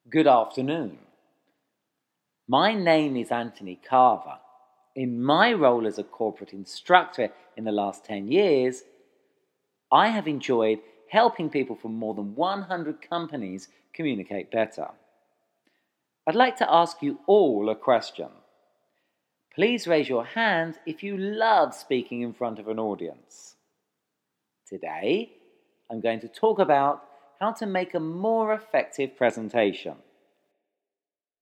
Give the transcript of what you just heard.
Good afternoon. My name is Anthony Carver. In my role as a corporate instructor in the last 10 years, I have enjoyed helping people from more than 100 companies communicate better. I'd like to ask you all a question. Please raise your hand if you love speaking in front of an audience. Today, I'm going to talk about how to make a more effective presentation.